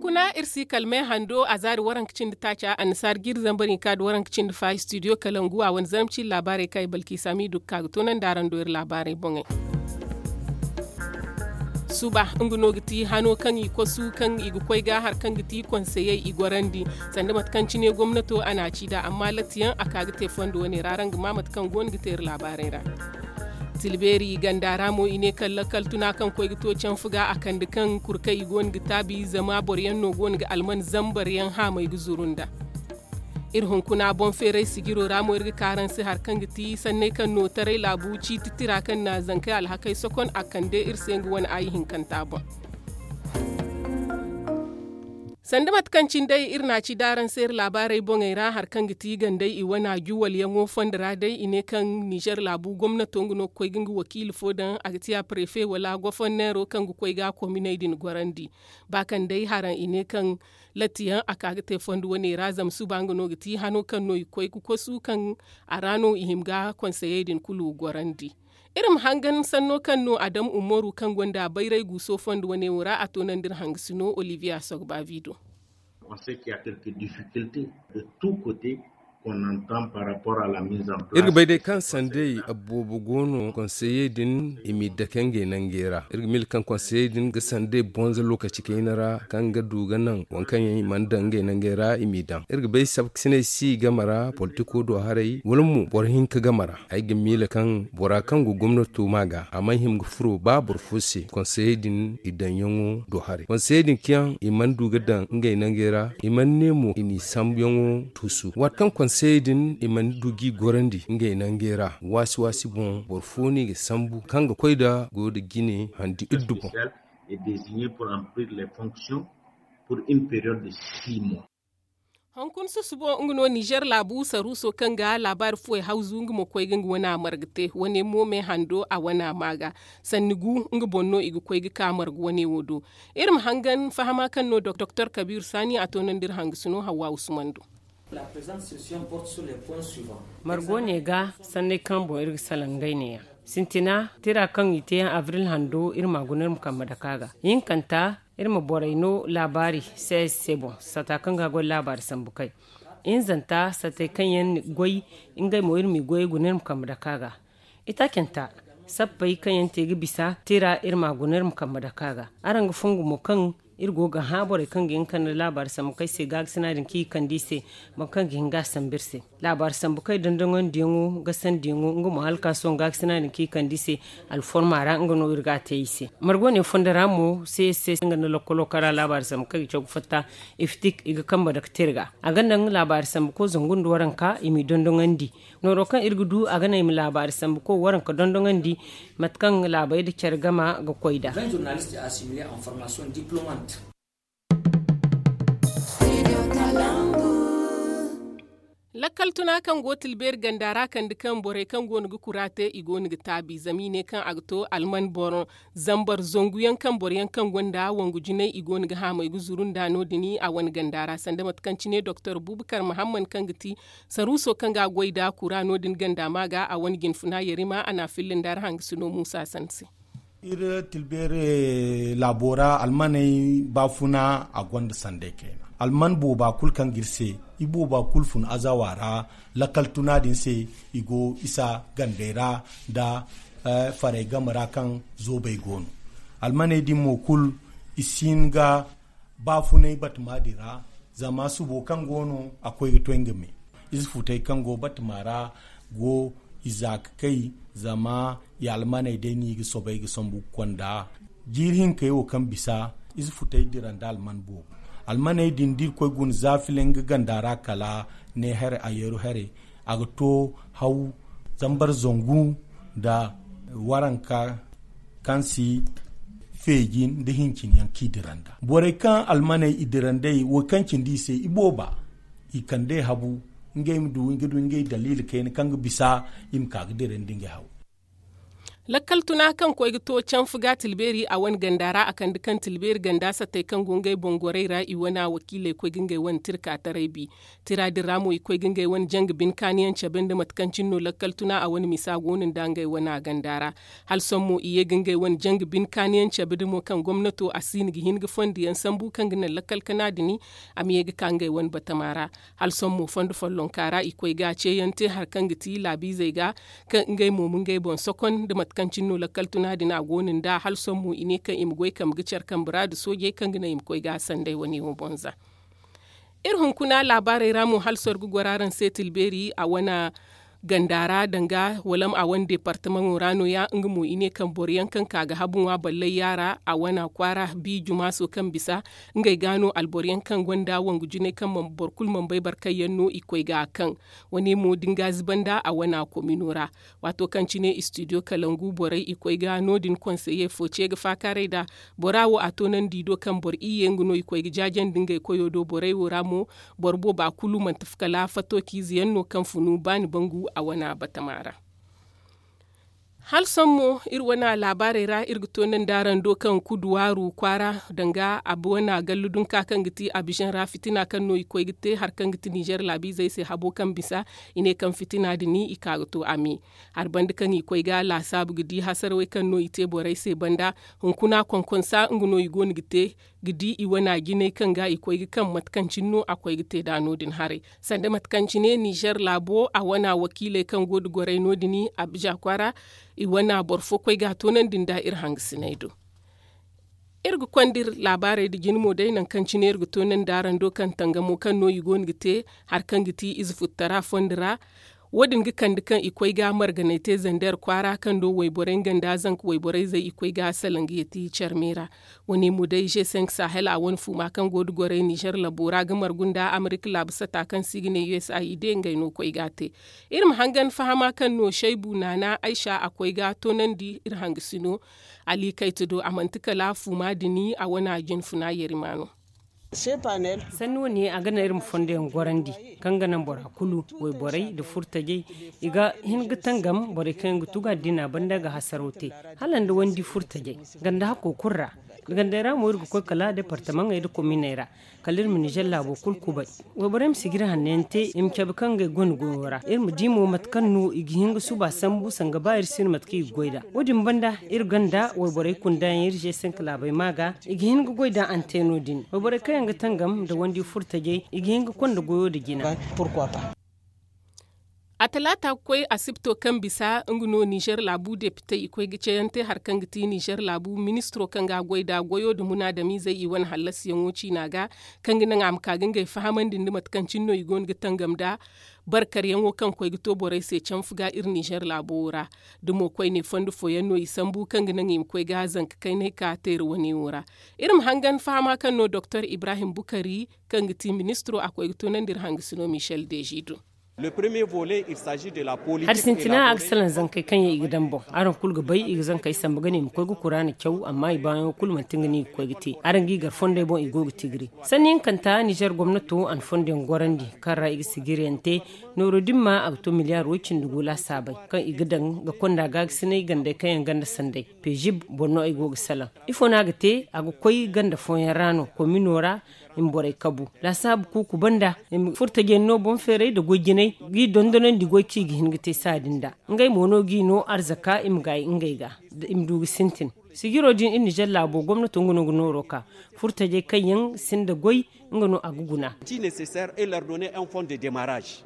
hunkuna irsi kalme hando a zari waran kicin da tacha ansar girzan bari ka da waran kicin da fa studio kalangu a wani zarmci labarai kai balki sami dukka to nan daran doyar labarai bongai suba nguno giti hano kan yi kwasu kan igu kwai ga har kan giti konseye igwarandi sanda matkanci ne gwamnato ana ci da amma latiyan aka ga tefon da wani raran gama matkan gon gitar labarai ra tilberi gandara mo ine kallakal tuna kan koy gito can fuga akan dukan kurkai gon gitabi zama boryan no gon ga alman zambar yan ha mai guzurunda irhun kuna bon fere sigiro ramo irga karan si har kan giti sanne kan no tare labu ci titira kan na zankai alhakai sokon akan de irsengu wani ayihin kan tabon sanda matkancin dai irna ci daran sayar labarai bongaira har kan giti gandai i wana juwal yango fondara dai ine kan Niger labu gwamnato ngono koy gingu wakil fodan agtiya prefe wala gofonnero kan gu koy ga commune din gorandi bakan dai haran ine kan latiyan aka gite fondu wani razam su bangono giti hano kan no koy ku kosu kan arano ihimga conseiller din kulu gorandi irin hangan sanno kan no Adam Umaru kan gwanda bairai guso fondu wane wura a tonan dir hangsino Olivia Sogba Vido. On sait qu'il y a quelques difficultés de tous côtés qu'on entend par rapport à la mise en place. Irga dai kan sandai abubu gono conseiller din imi da kenge nan gera. Irga mil kan conseiller din ga sandai bonza lokaci kainara kan ga duga nan wankan yayi mandange nan gera imi dan. Irga bai sab sine si gamara politiko do harai wulmu borhin ka gamara. Ai ga mil kan bora kan gu gwamnati maga amma him ga furo babur fusi conseiller din idan yango do harai. Conseiller din kiyan iman duga dan ngai nan gera iman nemo ini sam yango tusu. Wat kan seydin iman dugi gorandi ngai nangera wasi bon borfoni ge sambu kanga koyda go de Guinée handi iddubo est désigné pour remplir les fonctions pour une période de 6 mois. Hankun su subo ngno Niger labu saruso kanga labar fuwe hauzu ngmo koy gangu wana margte wane mome hando a wana maga sannigu bonno igu koy ga kamar wane wodo irim hangan fahama kan no Dr. Kabir Sani atonan dir hangsuno Hawa Usmando. La présente session porte sur les points suivants. Margone ga sanne kan bo irga salangai ne ya. Sintina tira kan ite avril hando irma gunar mukamma da kaga. Yin kanta irma boraino labari sai sebo sata kan ga gol labari sambukai. In zanta sata kan yan goyi ingai mo irmi goyi gunar mukamma da kaga. Ita kenta sabbai kan yan tegi bisa tira irma gunar mukamma da kaga. Aranga fungu mo kan irgo ga habore kan gin kan labar sam kai se gag sinadin ki kan dise man kan gin ga sambirse labar sam kai dandongon dingu ga san dingu ngo mo halka son gag sinadin ki kan dise al formara ngono irga teise margone fondara mo se ngana lokolo kara labar sam kai chog fatta iftik iga kamba da tirga aga nan labar sam ko zongundu waranka imi dandongon di noro kan irgudu aga na imi labar sam ko waranka dandongon di matkan labai da cergama ga koida 20 journalistes assimilés en formation diplômante. Lakkal tuna kan gotil ber gandara kan dukan bore kan gonu gu kurate igonu gu tabi zamine kan agto alman boron zambar zongu yan kan bore yan kan gonda wangu jinai igonu gu hama igu zurun dano dini a wani gandara sanda matkanci ne Dr. Bubakar Muhammad kan giti saruso kan ga goida kurano din ganda maga a wani ginfuna yarima ana filin dar hang suno Musa Sansi. Ir tilbere labora almanai bafuna a gwanda sande kenan alman bo ba kul kan girse ibo ba kul fun azawara lakal tunadin se igo isa gandera da fare gamara kan zobe gonu almanai din mo kul isinga bafunai batmadira zama su bo kan gono akwai to ngame isfutai kan go batmara go izak kai zama ya almanai dai ni sobai ga sombu kwanda jirhin kai wo kan bisa isfutai diran da alman bo almanai din dir koy gun zafilen ga gandara kala ne her ayeru here aga to hau zambar zongu da waranka kansi fejin da hinkin yanki diranda bore kan almanai idirandai wo kankin dise iboba ikande habu ngey mdu ngedu ngey dalil ken kang bisa im kag diren dinge haw lakkal tuna kan koy to can fuga tilberi a wan gandara akan dukan tilberi ganda sa tai kan gungai bongorai ra iwana wakile koy gingai wan tirka tarebi tira diramo koy gingai wan jang bin kaniyan chabin da matkancin no lakkal tuna a wani misa gonin dangai wana gandara hal sommo iye gingai wan jang bin kaniyan chabin mo kan gwamnato asin gi hinga fondi yan sambu kan gina lakkal kanadini amiye ga kangai wan batamara hal sommo fondu follon kara koy ga ce yante har kan giti labi zai ga kan ngai mo mun gai bon sokon da kancin no lakkal tuna dina gonin da hal son mu ine kan imgoy kam gicar kan burada soje kan gina imkoy ga sandai wani wo bonza irhun kuna labarai ramu hal sorgu goraran setil beri a wana gandara danga walam a wani departement rano ya ngumu ine kan boriyan kan kaga habunwa ballai yara a wana kwara bi juma so kan bisa ngai gano alboriyan kan gwanda wangu june kan man borkul man bai barkai yanno ikoi ga kan wani mo dinga zibanda a wana kominora wato kan cine studio kalangu borai ikoi ga nodin conseiller foce ga fakare da borawo a tonan dido kan bor iye nguno ikoi ga jajen dinga koyo do borai woramo borbo ba kulu man tafkala fato kiziyanno kan funu bani bangu a wana batamara hal sommo wana labarai ra irgito nan daran dokan kuduwaru kwara danga abu wana galludun kakan giti abishan ra fitina kan no ikoy gite har kan giti Niger labi zai sai habo kan bisa ine kan fitina dini ikagoto ami har bandi kan ikoy ga la sabu gidi hasar wai kan no ite borai sai banda hunkuna konkonsa nguno igoni gite gidi iwana gine kan ga ikoy kan matkancin no akoy gite da nodin hare sanda matkancine Niger labo a wana wakile kan godu gorai nodini abija kwara iwana borfo koy ga tonan dinda hang sinaido irgu kwandir labarai da ginmo dai nan kan cine irgu tonan daran dokan tangamo kan no yigon gite har kan giti izfuttara fondira wadin gi kan dukan ikwai ga marganete zandar kwara kan do waiboren ganda zan waiborai zai ikwai ga salangi ti charmera wani mu dai je sen sahel a wani fuma kan godu gore Niger labora ga margunda America labsa ta kan signe USAID ngai no koi gate irin hangan fahama kan no shaibu nana Aisha akwai ga tonan di ir hangisino ali kaitudo amantika la fuma dini a wana jin funa yerimano sannu ne a gana irin fondayen gorandi kan ganan bora kulu wai borai da furtaje iga hin gitangam borai kan gutuga dina banda ga hasarote halan da wandi furtaje ganda hako kurra ganda ra mo irgo kala departement ay ko minera kalir min jalla bo kulkuba wai borai sigira hanente im kebe kan ga gongora irmu dimo matkannu igi hinga suba sambu sanga bayir sin matki goida wodin banda irganda wai borai kundan yirje sen kala bai maga igi hinga goida anteno din wai borai kan ga tangam da wandi furtaje igi hinga konda goyo da gina a talata kwai asibto kan bisa nguno Niger labu de pita ikwai giceyante har kan giti Niger labu ministro kan ga goida goyo da muna da mi zai yi wani halas yanwoci naga kan gina am ka ginga fahaman din matkancin no igon gitangam da barkar yanwo kan kwai gito borai sai can fuga ir Niger labora dumo kwai ne fondu foyan no isambu kan gina ngim kwai ga zank kai ne ka ter wani wura irin hangan fama kan no Dr. Ibrahim Bukari kan giti ministro akwai gito nan dir hangisino Michel Dejido. Le premier volet, il s'agit de la politique. Har sintina aksalan zan kai kan yi gidan bo. Aran kulga bai ig zan kai san bagane mu koy Qur'ani kyau amma i bayan kulman tingani koy gite. Aran gi gar fonde bon igo tigri. Sanin kanta Niger gwamnato an fonde gorandi karra ig sigirente noro dimma akto miliyar wocin dugula sabai kan igidan ga konda ga sinai ganda kayan ganda sandai. Pejib bonno igo salam. Ifona gite agu koy ganda fon rano ko minora in borai kabu la sabu ku banda in furta genno bon fere da gojinai gi dondonan di goci gi hingite sadinda ngai mono gi no arzaka im gai ngai ga im dugi sintin sigiro din in Niger bo gwamnati ngono roka furta je kayan sinda goy ngono aguguna si nécessaire et leur donner un fonds de démarrage.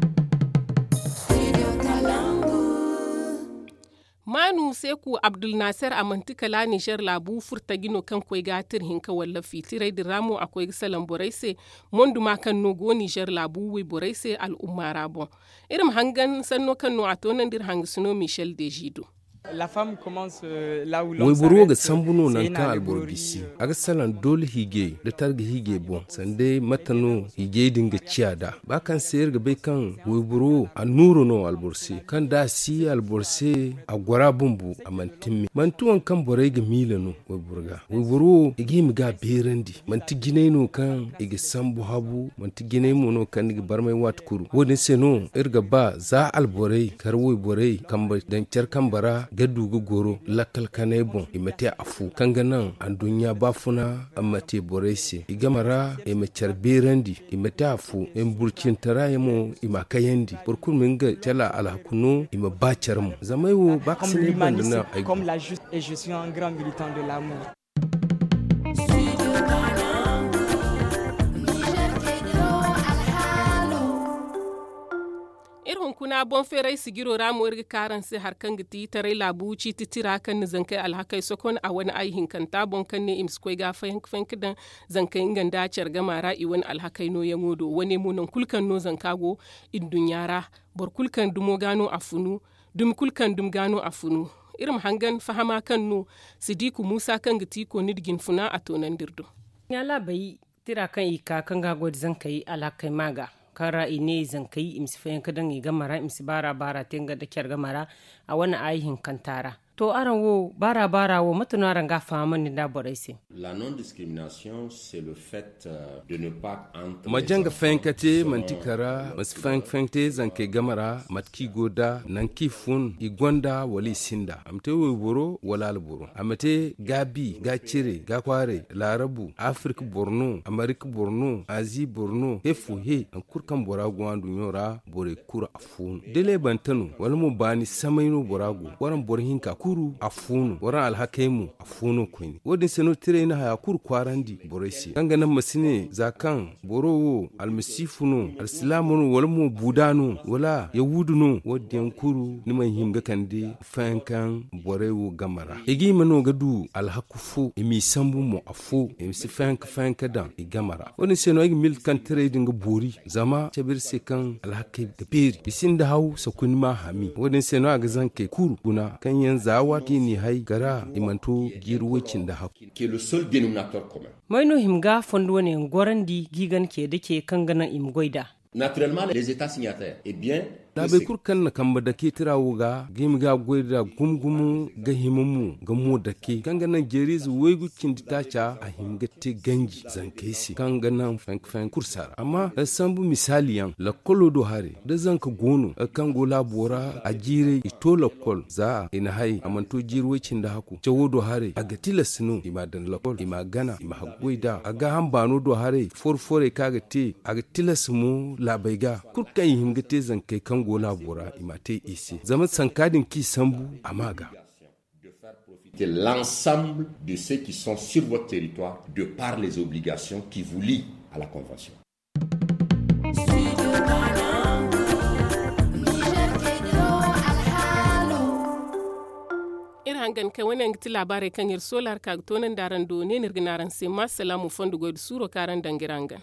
Manu Seku Abdul Nasser a mantikala Niger labu furta gino kan kwai gatir hinka walla fitirai da ramo akwai salan boraise mondu ma kan nogo Niger labu wai boraise al'umma rabon irin hangan sanno kan no atonan dir hangisino Michel Dejido. wai buru ga sambuno nan kan alborbisi aga salan dole hige da targa hige bon sande matano hige dinga ciada ba kan sayar ga bai kan wai buru a nuro no alborsi kan da si alborsi a gwara bumbu a mantimmi mantuwan kan borai ga milano wai burga wai buru igi mi ga berandi manti ginai no kan igi sambu habu manti ginai mo no kan igi barmai watkuru wodin seno irga ba za alborai kar wai borai kan ba dan cer kan bara gadu go goro lakal kanai bon imate afu kanga nan an dunya bafuna amate borese igamara imachar berandi imate afu en burkin tarayemo imakayandi burkun minga tala alhakuno imabacharam zamaiwo baksine bandana comme la juste et je suis un grand militant de l'amour. irin kuna bon ferai sigiro ramu irga karan sai harkan giti tarai labuci titira kan zankai alhakai sokon a wani aihin kan tabon kan ne imskoi ga fankidan zankai inganda cer gamara i wani alhakai no ya ngodo wani munan kulkan no zankago in dunyara bor kulkan dumo gano afunu dum kulkan dum gano afunu irin hangan fahama kan no sidiku musa kan giti ko nidgin funa a tonan dirdo ya labai tira kan ika kan ga god zankai alhakai maga kara ine zankai imsi fayan kadan iga mara imsi bara tenga da kyar gamara a wani aihin kantara to aran wo bara wo matunaran ga faman ni da boraise la non discrimination c'est le fait de ne pas entrer majanga fankate mantikara mas fankte zankai gamara matki goda nanki fun igonda wali sinda amte wo boro wala alboro amate gabi ga cire ga kware larabu afrika borno amerika borno azi borno hefu he an kurkan borago andu nyora bore kura afun dele bantanu wala mo bani samaino borago waran borhinka kuru afunu waran alhakaimu afunu kwini wodin seno tire na haya kuru kwarandi boresi kanga nan masine zakan borowo almasifuno alislamuno wala mo budano wala yawuduno wodin kuru nima himga kandi fankan borewo gamara igi mano gadu alhakufu imi sambu mo afu imi si fanka dan igamara wodin seno igi mil kan tire dinga bori zama chabir se kan alhakai da beri bisinda haw sakunima hami wodin seno aga zanke kuru kuna kan yan zawa kini hay gara imanto girwacin da haku qui est le seul dénominateur commun. Maino himga fondo ne gorandi gigan ke dake kan ganan imgoida. Naturellement, les États signataires, eh bien, da bai kurkan na kamba da ke tirawo ga gimi ga goida gumgumu ga himumu ga mu da ke kan ganan jerizu wai gukin ditacha a himgate ganji zankaisi kan ganan fank kursara amma sambu misaliyan la kolo do hare da zanka gono kan gola bora a jire ito la kol za ina hai amanto jirwacin da haku jawo do hare a gatila sinu imadan la kol imagana ima hagoida aga hambano do hare forfore kaga te a gatila sumu labaiga kurkan himgate zankai kan gola bora imate ici zama sankadin ki sambu amaga de faire profiter l'ensemble de ceux qui sont sur votre territoire de par les obligations qui vous lient à la convention. hangan kai wannan giti labarai kan yir solar ka tonan daran do ne nirginaran sai ma salamu fondu go suro karan dangirangan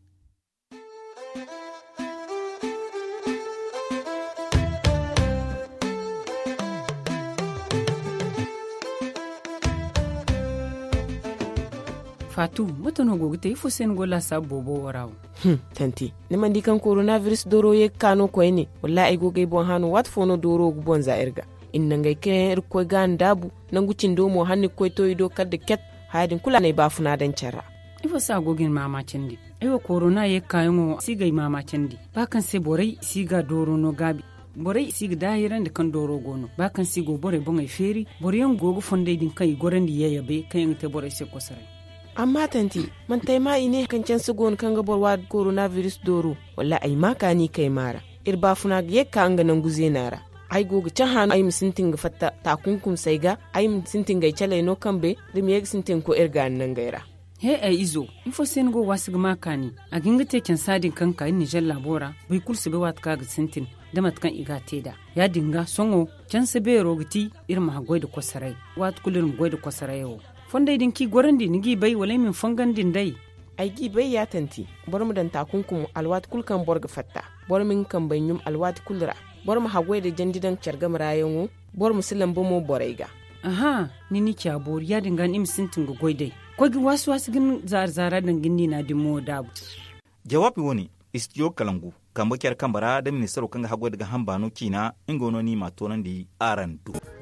Fatu, mutono gogite ifo sen gola sabobo warawo. Tanti, neman dikan coronavirus doro ye kano ko ne. Wallahi goge bon hanu wat fono doro gbon za erga. Innan ga kiren ko gan dabu nan gucin domo hanni ko to ido kadde ket haidin kula ne ba funa dan cara. Ifo sa gogin mama cendi. Ewa corona ye kayo siga mama cendi. Bakan se borai siga doro no gabi. Borai siga dahiran da kan doro gono. Bakan sigo borai bon ai feri, boriyan gogo fonde din kai gorandi yayabe kayan te borai se kosarai. Amma tanti man tai ma ine kan can sugon kan gabar wa coronavirus doro walla ai maka ni kai mara irba funa ye ka anga nan guze nara ai goga can hanu ai musintin ga fatta takunkum sai ga ai musintin ga chale no kambe rim ye sintin ko irga nan gaira he ai izo ifo sen go wasu ga maka ni a ginga te kan sadin kanka in Niger labora bai kulsu be wat ka ga sintin da matkan iga teda ya dinga songo can se be rogiti irma goida kosarai wat kulirum goida kosarai yo fonda din ki gorandi nigi bai walai min fongandin dai ai gi bai ya tanti bar mu dan takunkum alwat kulkan borga fatta bar min kan banyum alwat kulra bar mu hagwai da jandidan kyargam rayanwu bar mu silan bomo boraiga aha ni kya bor ya dinga nim sintin go goidai ko gi wasu gin zara dan ginni na dimo dabu jawabi woni istiyo kalangu kan bakiyar kambara da ministero kan hagwai daga hambano kina ingono ni matonan di arandu